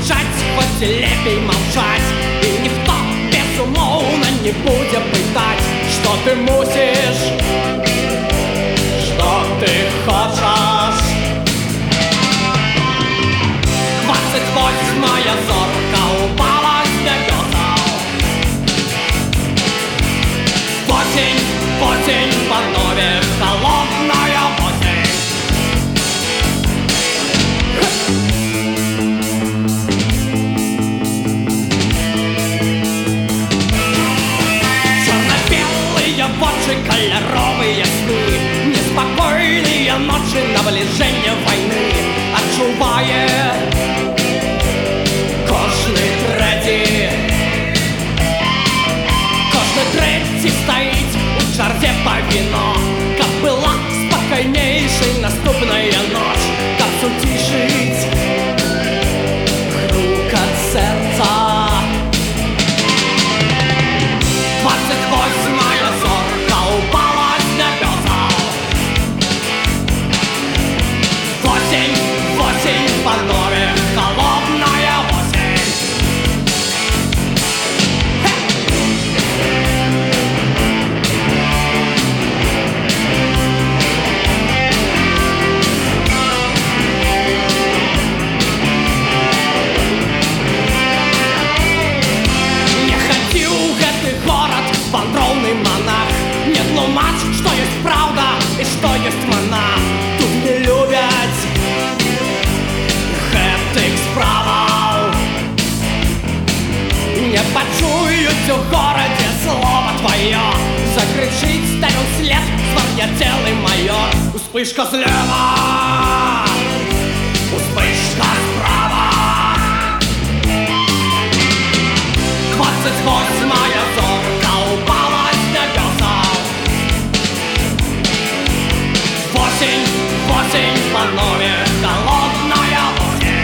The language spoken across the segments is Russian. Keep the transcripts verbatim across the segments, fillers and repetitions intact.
кричаць, хоць лепей маўчаць. І ніхто безумоўна не будзе пытаць, што ты мусіш, што ты хочаш. Двадцать восьмая зорка упала з небёсаў. Осень, осень, панове, холодная осень. Черно-белые вочи, кольоровые сны, неспокойные ночи, наближение войны. Отчуває кожний третій, кожний третій стоїть у черзі по віно. Каб була спокійнейшей наступная ночь, каб утішить грукот серця. Двадцать восьмая зорка упала з небесаў. Осень, осень, панове, холодная осень. Не хаці ў гэты горад, вандроўны монах. Не тлумач, што ёсць праўда і што ёсць мана. Тут не любяць гэтых справаў. Не пачуюць у горадзе слова твоё. Закрычыць даём след звар'яцелы маёр. Успышка злева, успышка справа. Двадцать восьмая зорка упала з небесаў. Осень, осень, панове, холодная осень.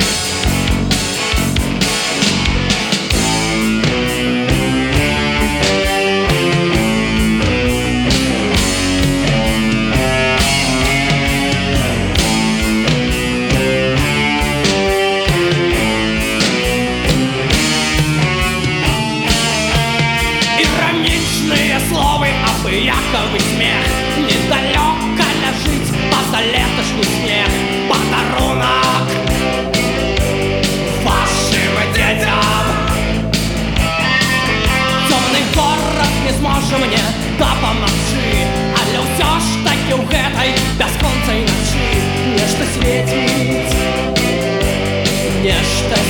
Ироничные словы, обыяковый смех. Недалеко ляжить позалетошний снег. Подарунок вашим детям. Темный город не зможа мне дапамагчы, але ўсё ж такі ў гэтай бясконцай начы нешта свеціць, нешта